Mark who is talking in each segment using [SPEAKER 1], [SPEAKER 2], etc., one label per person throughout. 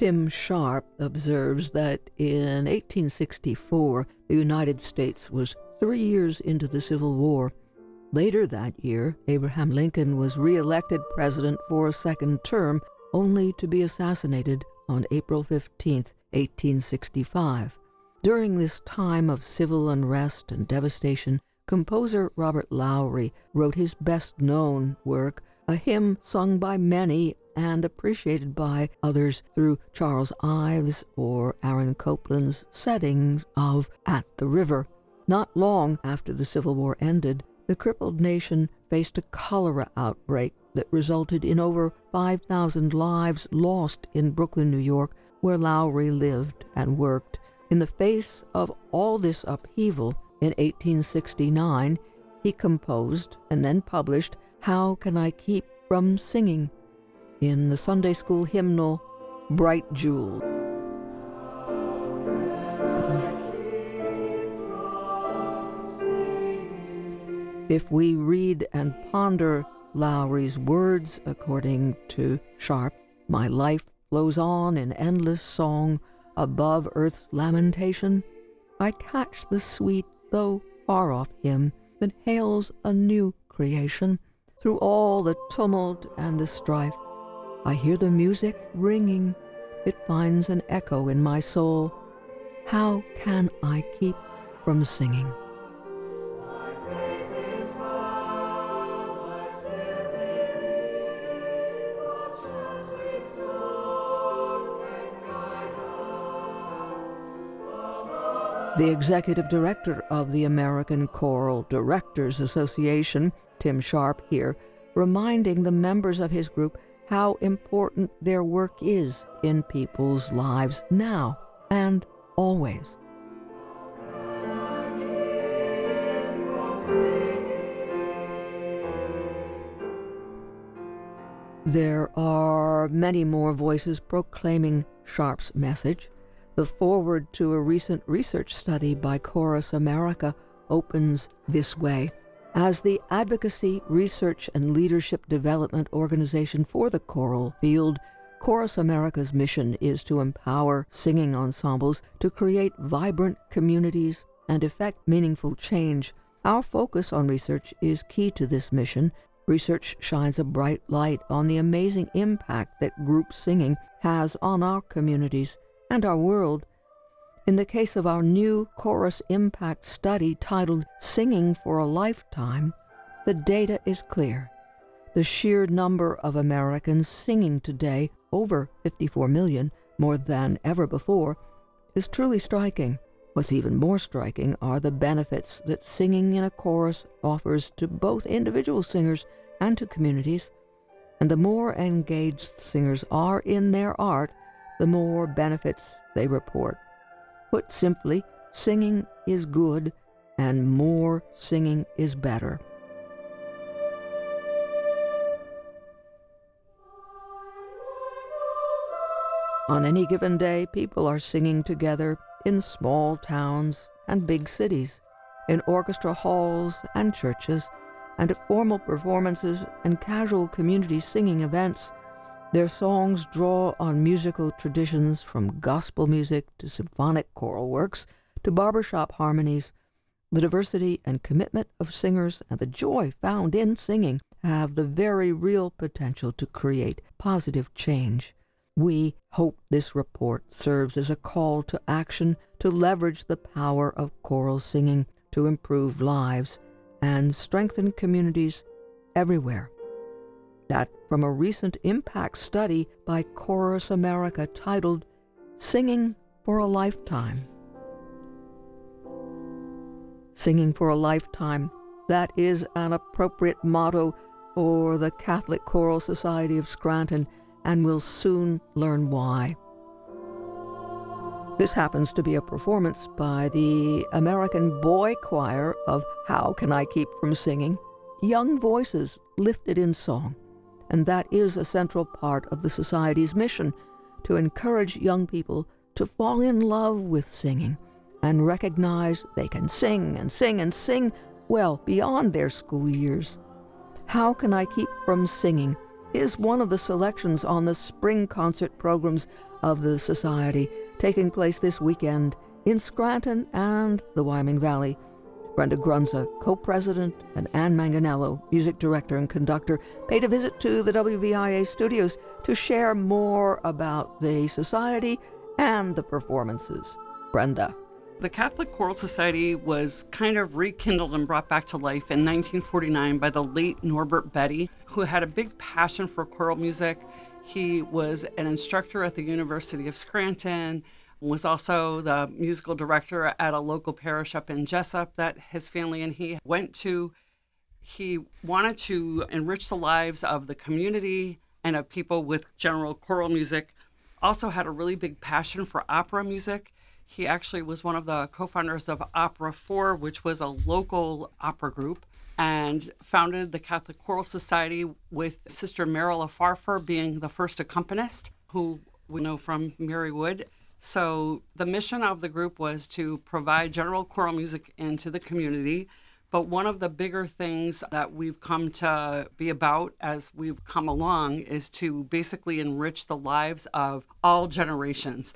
[SPEAKER 1] Tim Sharp observes that in 1864, the United States was 3 years into the Civil War. Later that year, Abraham Lincoln was re-elected president for a second term, only to be assassinated on April 15, 1865. During this time of civil unrest and devastation, composer Robert Lowry wrote his best-known work, a hymn sung by many and appreciated by others through Charles Ives or Aaron Copland's settings of At the River. Not long after the Civil War ended, the crippled nation faced a cholera outbreak that resulted in over 5,000 lives lost in Brooklyn, New York, where Lowry lived and worked. In the face of all this upheaval, in 1869, he composed and then published How Can I Keep From Singing in the Sunday school hymnal, Bright Jewel. If we read and ponder Lowry's words according to Sharp, my life flows on in endless song above earth's lamentation. I catch the sweet, though far-off hymn that hails a new creation. Through all the tumult and the strife, I hear the music ringing. It finds an echo in my soul. How can I keep from singing? The executive director of the American Choral Directors Association, Tim Sharp here, reminding the members of his group how important their work is in people's lives now and always. There are many more voices proclaiming Sharp's message. The foreword to a recent research study by Chorus America opens this way. As the advocacy, research, and leadership development organization for the choral field, Chorus America's mission is to empower singing ensembles to create vibrant communities and effect meaningful change. Our focus on research is key to this mission. Research shines a bright light on the amazing impact that group singing has on our communities and our world. In the case of our new Chorus Impact study titled Singing for a Lifetime, the data is clear. The sheer number of Americans singing today, over 54 million, more than ever before, is truly striking. What's even more striking are the benefits that singing in a chorus offers to both individual singers and to communities. And the more engaged singers are in their art, the more benefits they report. Put simply, singing is good, and more singing is better. On any given day, people are singing together in small towns and big cities, in orchestra halls and churches, and at formal performances and casual community singing events. Their songs draw on musical traditions from gospel music to symphonic choral works to barbershop harmonies. The diversity and commitment of singers and the joy found in singing have the very real potential to create positive change. We hope this report serves as a call to action to leverage the power of choral singing to improve lives and strengthen communities everywhere. That from a recent impact study by Chorus America titled Singing for a Lifetime. Singing for a Lifetime, that is an appropriate motto for the Catholic Choral Society of Scranton, and we'll soon learn why. This happens to be a performance by the American Boy Choir of How Can I Keep From Singing? Young voices lifted in song. And that is a central part of the Society's mission, to encourage young people to fall in love with singing and recognize they can sing and sing and sing well beyond their school years. How Can I Keep From Singing is one of the selections on the spring concert programs of the Society, taking place this weekend in Scranton and the Wyoming Valley. Brenda Grunza, co-president, and Ann Manganello, music director and conductor, paid a visit to the WVIA studios to share more about the Society and the performances. Brenda.
[SPEAKER 2] The Catholic Choral Society was kind of rekindled and brought back to life in 1949 by the late Norbert Betty, who had a big passion for choral music. He was an instructor at the University of Scranton, was also the musical director at a local parish up in Jessup that his family and he went to. He wanted to enrich the lives of the community and of people with general choral music. Also had a really big passion for opera music. He actually was one of the co-founders of Opera 4, which was a local opera group, and founded the Catholic Choral Society with Sister Merrill Farfar being the first accompanist, who we know from Mary Wood. So the mission of the group was to provide general choral music into the community. But one of the bigger things that we've come to be about as we've come along is to basically enrich the lives of all generations.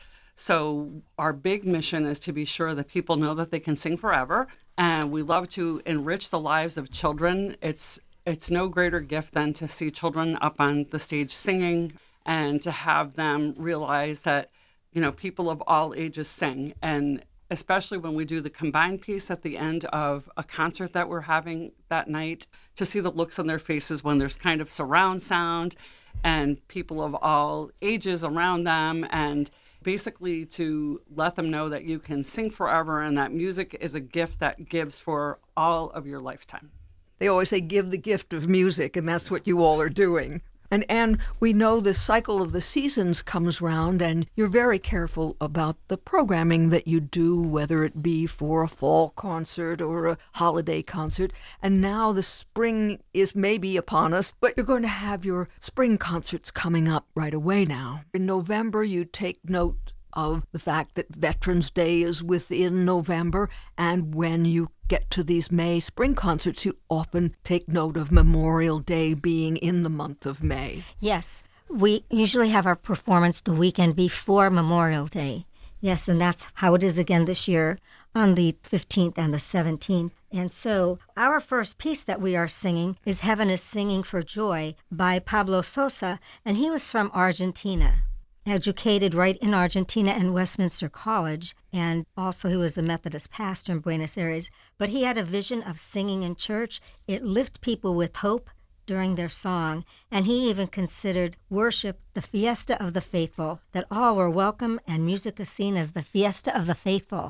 [SPEAKER 2] So our big mission is to be sure that people know that they can sing forever. And we love to enrich the lives of children. It's no greater gift than to see children up on the stage singing and to have them realize that, people of all ages sing. And especially when we do the combined piece at the end of a concert that we're having that night, to see the looks on their faces when there's kind of surround sound and people of all ages around them, and basically to let them know that you can sing forever and that music is a gift that gives for all of your lifetime.
[SPEAKER 1] They always say, give the gift of music, and that's what you all are doing. And we know the cycle of the seasons comes round, and you're very careful about the programming that you do, whether it be for a fall concert or a holiday concert. And now the spring is maybe upon us, but you're going to have your spring concerts coming up right away now. In November, you take note of the fact that Veterans Day is within November, and when you get to these May spring concerts, you often take note of Memorial Day being in the month of May.
[SPEAKER 3] Yes, we usually have our performance the weekend before Memorial Day. Yes, and that's how it is again this year on the 15th and the 17th. And so our first piece that we are singing is Heaven is Singing for Joy by Pablo Sosa, and he was from Argentina. Educated right in Argentina and Westminster College, and also he was a Methodist pastor in Buenos Aires. But he had a vision of singing in church. It lifted people with hope during their song, and he even considered worship the fiesta of the faithful, that all were welcome, and music is seen as the fiesta of the faithful.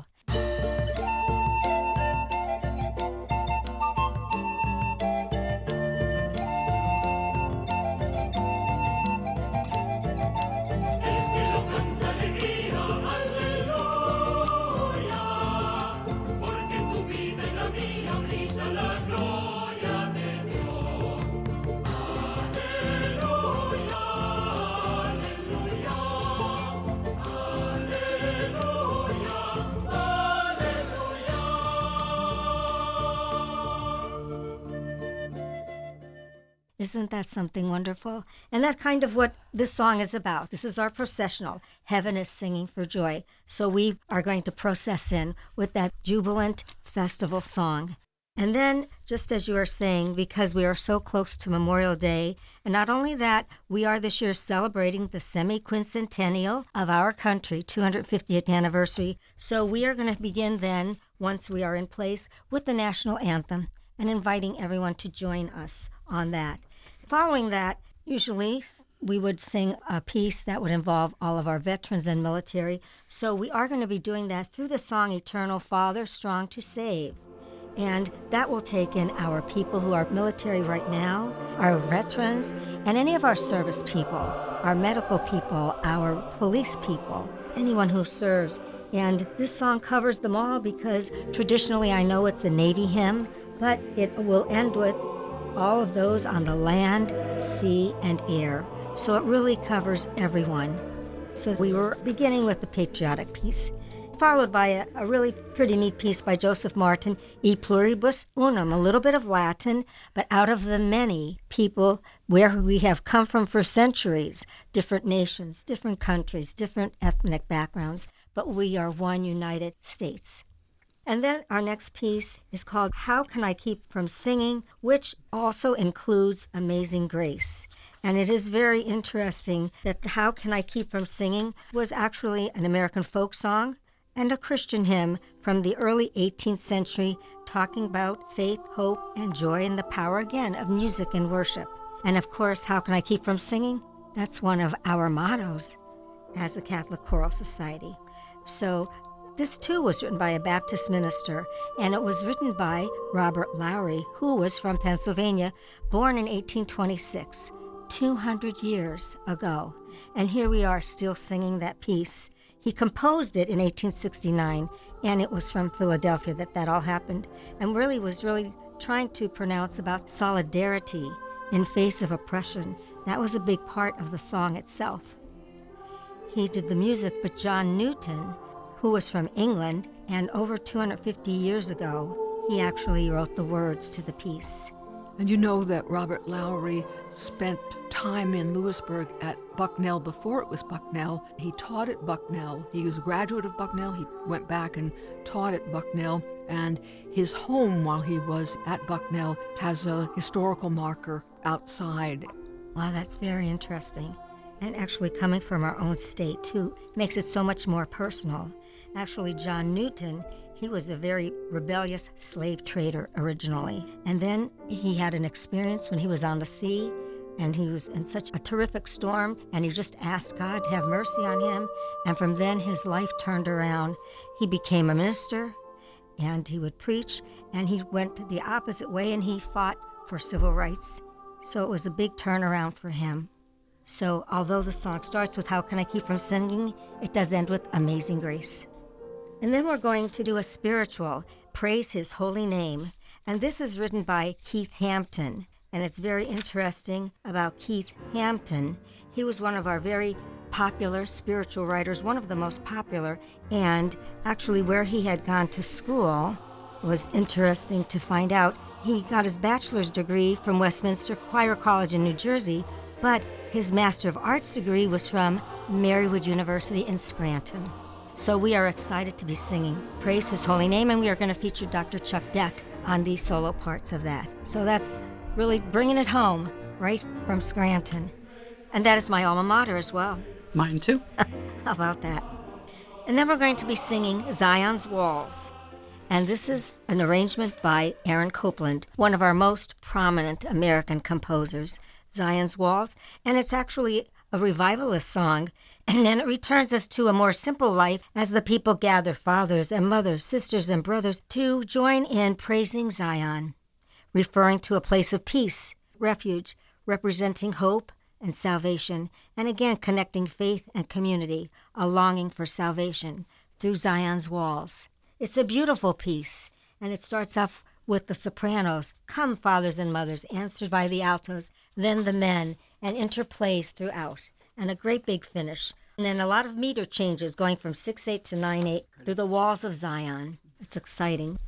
[SPEAKER 3] Isn't that something wonderful? And that's kind of what this song is about. This is our processional. Heaven is singing for joy. So we are going to process in with that jubilant festival song. And then, just as you are saying, because we are so close to Memorial Day, and not only that, we are this year celebrating the semi-quincentennial of our country, 250th anniversary. So we are going to begin then, once we are in place, with the national anthem and inviting everyone to join us on that. Following that, usually we would sing a piece that would involve all of our veterans and military. So we are going to be doing that through the song Eternal Father, Strong to Save. And that will take in our people who are military right now, our veterans, and any of our service people, our medical people, our police people, anyone who serves. And this song covers them all because traditionally I know it's a Navy hymn, but it will end with all of those on the land, sea, and air. So it really covers everyone. So we were beginning with the patriotic piece. followed by a really pretty neat piece by Joseph Martin, E Pluribus Unum, a little bit of Latin, but out of the many people where we have come from for centuries, different nations, different countries, different ethnic backgrounds, but we are one United States. And then our next piece is called How Can I Keep From Singing, which also includes Amazing Grace. And it is very interesting that How Can I Keep From Singing was actually an American folk song and a Christian hymn from the early 18th century talking about faith, hope, and joy and the power, again, of music and worship. And of course, How Can I Keep From Singing? That's one of our mottos as the Catholic Choral Society. So this, too, was written by a Baptist minister, and it was written by Robert Lowry, who was from Pennsylvania, born in 1826, 200 years ago. And here we are still singing that piece. He composed it in 1869, and it was from Philadelphia that all happened, and really was trying to pronounce about solidarity in face of oppression. That was a big part of the song itself. He did the music, but John Newton, who was from England, and over 250 years ago, he actually wrote the words to the piece.
[SPEAKER 1] And you know that Robert Lowry spent time in Lewisburg at Bucknell before it was Bucknell. He taught at Bucknell. He was a graduate of Bucknell. He went back and taught at Bucknell. And his home while he was at Bucknell has a historical marker outside.
[SPEAKER 3] Wow, that's very interesting. And actually coming from our own state, too, makes it so much more personal. Actually, John Newton, he was a very rebellious slave trader originally. And then he had an experience when he was on the sea, and he was in such a terrific storm, and he just asked God to have mercy on him. And from then, his life turned around. He became a minister, and he would preach, and he went the opposite way, and he fought for civil rights. So it was a big turnaround for him. So although the song starts with How Can I Keep From Singing, it does end with Amazing Grace. And then we're going to do a spiritual, Praise His Holy Name. And this is written by Keith Hampton. And it's very interesting about Keith Hampton. He was one of our very popular spiritual writers, one of the most popular. And actually where he had gone to school was interesting to find out. He got his bachelor's degree from Westminster Choir College in New Jersey, but his Master of Arts degree was from Marywood University in Scranton. So we are excited to be singing Praise His Holy Name, and we are going to feature Dr. Chuck Deck on the solo parts of that. So that's really bringing it home right from Scranton. And that is my alma mater as well.
[SPEAKER 2] Mine too.
[SPEAKER 3] How about that? And then we're going to be singing Zion's Walls. And this is an arrangement by Aaron Copland, one of our most prominent American composers, Zion's Walls. And it's actually a revivalist song, and then it returns us to a more simple life as the people gather, fathers and mothers, sisters and brothers, to join in praising Zion, referring to a place of peace, refuge, representing hope and salvation, and again connecting faith and community, a longing for salvation through Zion's walls. It's a beautiful piece, and it starts off with the sopranos, "Come, fathers and mothers," answered by the altos, then the men, and interplays throughout, and a great big finish. And then a lot of meter changes going from 6/8 to 9/8 through the walls of Zion. It's exciting.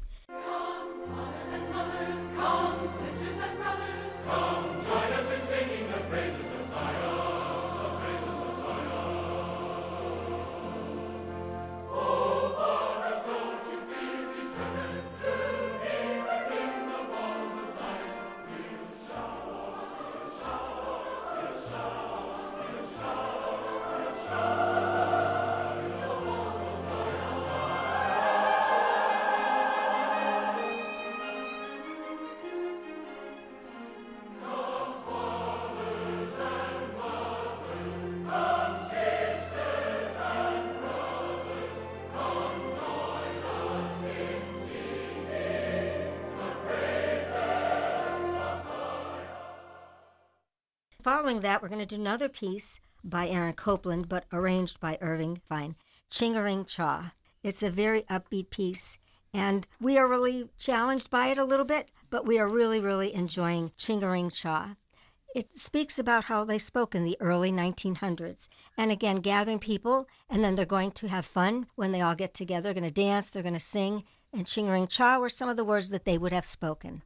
[SPEAKER 3] Following that, we're going to do another piece by Aaron Copland, but arranged by Irving Fine, Ching-a-Ring Chaw. It's a very upbeat piece, and we are really challenged by it a little bit, but we are really, really enjoying Ching-a-Ring Chaw. it speaks about how they spoke in the early 1900s. And again, gathering people, and then they're going to have fun when they all get together. They're going to dance, they're going to sing, and Ching Ring Cha were some of the words that they would have spoken.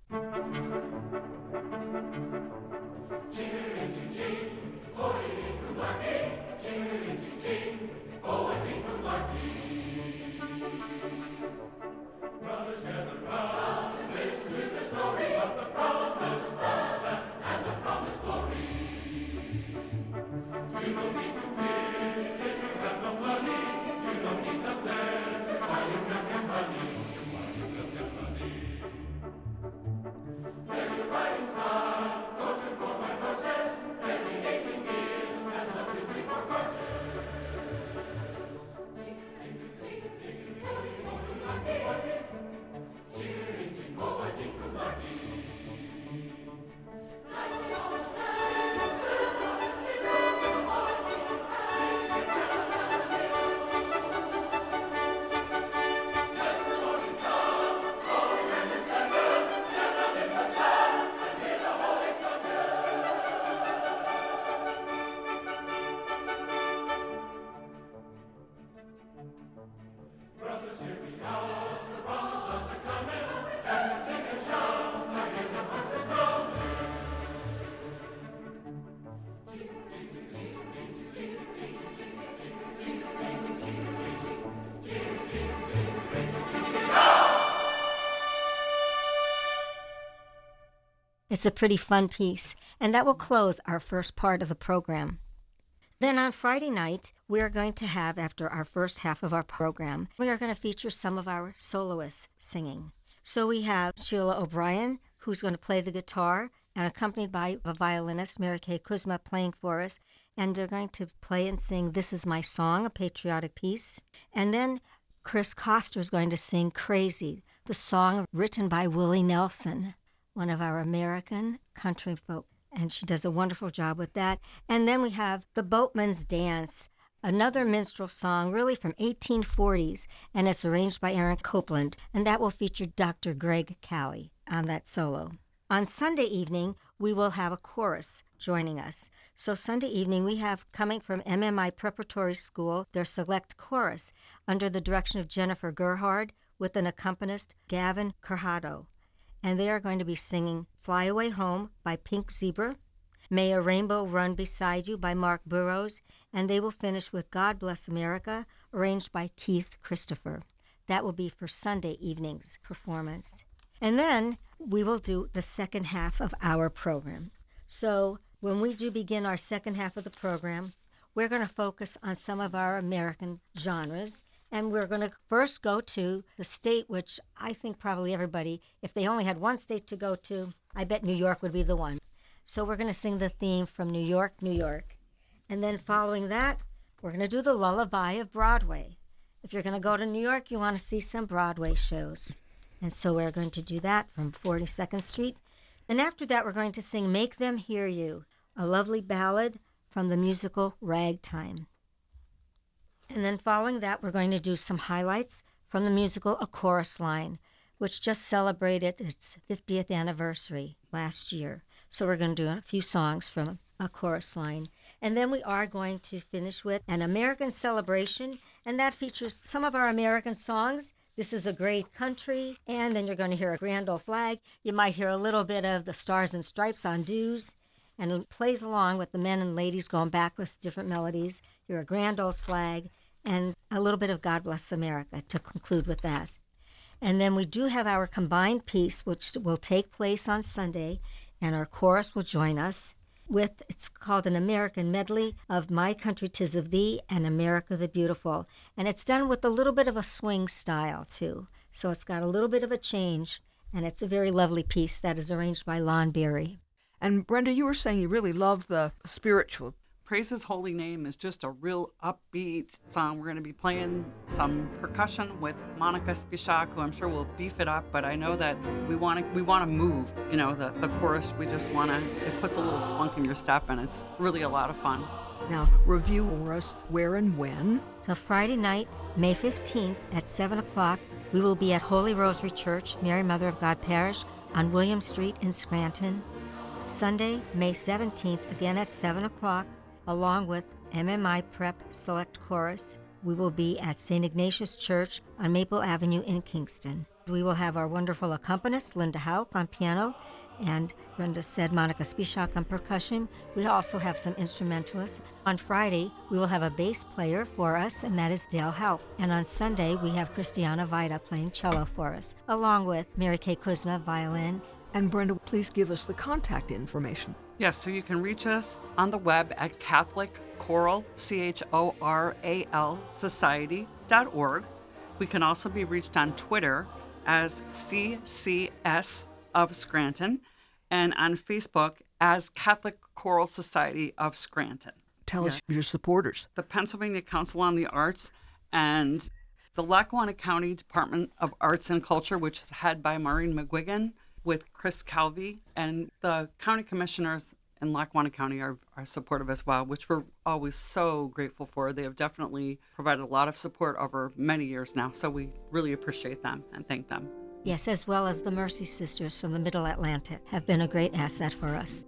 [SPEAKER 3] It's a pretty fun piece, and that will close our first part of the program. Then on Friday night, we are going to have, after our first half of our program, we are going to feature some of our soloists singing. So we have Sheila O'Brien, who's going to play the guitar, and accompanied by a violinist, Mary Kay Kuzma, playing for us. And they're going to play and sing This Is My Song, a patriotic piece. And then Chris Koster is going to sing Crazy, the song written by Willie Nelson, one of our American country folk. And she does a wonderful job with that. And then we have The Boatman's Dance, another minstrel song really from 1840s, and it's arranged by Aaron Copeland, and that will feature Dr. Greg Calley on that solo. On Sunday evening, we will have a chorus joining us. So Sunday evening, we have, coming from MMI Preparatory School, their select chorus under the direction of Jennifer Gerhard with an accompanist, Gavin Curhado. And they are going to be singing Fly Away Home by Pink Zebra, May a Rainbow Run Beside You by Mark Burrows, and they will finish with God Bless America, arranged by Keith Christopher. That will be for Sunday evening's performance. And then we will do the second half of our program. So when we do begin our second half of the program, we're going to focus on some of our American genres. And we're going to first go to the state, which I think probably everybody, if they only had one state to go to, I bet New York would be the one. So we're going to sing the theme from New York, New York. And then following that, we're going to do the lullaby of Broadway. If you're going to go to New York, you want to see some Broadway shows. And so we're going to do that from 42nd Street. And after that, we're going to sing Make Them Hear You, a lovely ballad from the musical Ragtime. And then following that, we're going to do some highlights from the musical A Chorus Line, which just celebrated its 50th anniversary last year. So we're going to do a few songs from A Chorus Line. And then we are going to finish with an American Celebration, and that features some of our American songs. This is a Great Country, and then you're going to hear a Grand Old Flag. You might hear a little bit of the Stars and Stripes on Dues, and it plays along with the men and ladies going back with different melodies. You're a Grand Old Flag, and a little bit of God Bless America to conclude with that. And then we do have our combined piece, which will take place on Sunday, and our chorus will join us with, it's called an American medley of My Country 'Tis of Thee and America the Beautiful. And it's done with a little bit of a swing style, too. So it's got a little bit of a change, and it's a very lovely piece that is arranged by Lon Berry.
[SPEAKER 1] And Brenda, you were saying you really love the spiritual.
[SPEAKER 2] Praise His Holy Name is just a real upbeat song. We're going to be playing some percussion with Monica Spisak, who I'm sure will beef it up, but I know that we want to move. You know, the chorus, we just want to, it puts a little spunk in your step, and it's really a lot of fun.
[SPEAKER 1] Now, review for us where and when.
[SPEAKER 3] So Friday night, May 15th at 7 o'clock, we will be at Holy Rosary Church, Mary Mother of God Parish on William Street in Scranton. Sunday, May 17th, again at 7 o'clock, along with MMI Prep Select Chorus. We will be at St. Ignatius Church on Maple Avenue in Kingston. We will have our wonderful accompanist, Linda Hauk, on piano, and Brenda said Monica Spischak on percussion. We also have some instrumentalists. On Friday, we will have a bass player for us, and that is Dale Hauk. And on Sunday, we have Christiana Vida playing cello for us, along with Mary Kay Kuzma, violin.
[SPEAKER 1] And Brenda, please give us the contact information.
[SPEAKER 2] Yes, so you can reach us on the web at Catholic Choral, CHORAL, Society.org. We can also be reached on Twitter as CCS of Scranton, and on Facebook as Catholic Choral Society of Scranton.
[SPEAKER 1] Tell us your supporters.
[SPEAKER 2] The Pennsylvania Council on the Arts and the Lackawanna County Department of Arts and Culture, which is headed by Maureen McGuigan with Chris Calvi, and the county commissioners in Lackawanna County are supportive as well, which we're always so grateful for. They have definitely provided a lot of support over many years now, so we really appreciate them and thank them.
[SPEAKER 3] Yes, as well as the Mercy Sisters from the Middle Atlantic have been a great asset for us.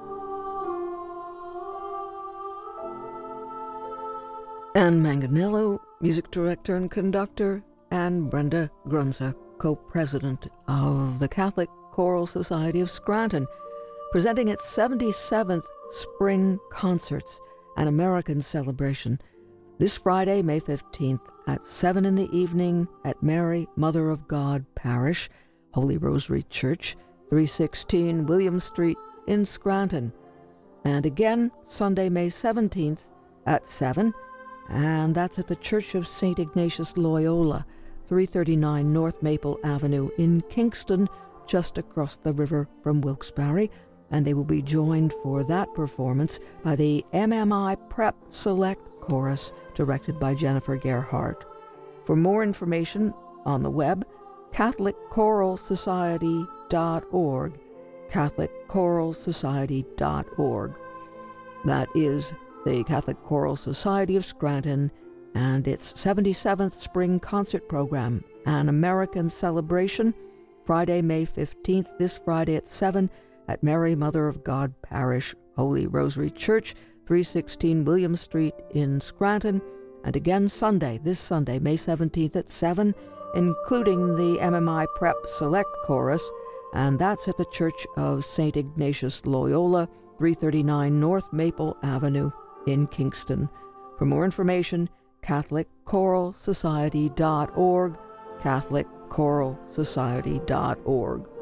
[SPEAKER 1] Anne Manganello, music director and conductor, and Brenda Grunza, co-president of the Catholic Choral Society of Scranton, presenting its 77th Spring Concerts, an American celebration, this Friday, May 15th, at 7 in the evening at Mary, Mother of God Parish, Holy Rosary Church, 316 William Street in Scranton. And again, Sunday, May 17th at 7, and that's at the Church of St. Ignatius Loyola, 339 North Maple Avenue in Kingston, just across the river from Wilkes-Barre. And they will be joined for that performance by the MMI Prep Select Chorus, directed by Jennifer Gerhardt. For more information on the web, CatholicChoralSociety.org, CatholicChoralSociety.org. That is the Catholic Choral Society of Scranton and its 77th Spring Concert Program, an American celebration, Friday, May 15th, this Friday at 7 at Mary, Mother of God Parish, Holy Rosary Church, 316 William Street in Scranton, and again Sunday, this Sunday, May 17th at 7, including the MMI Prep Select Chorus, and that's at the Church of St. Ignatius Loyola, 339 North Maple Avenue in Kingston. For more information, CatholicChoralSociety.org, CatholicChoralSociety.org.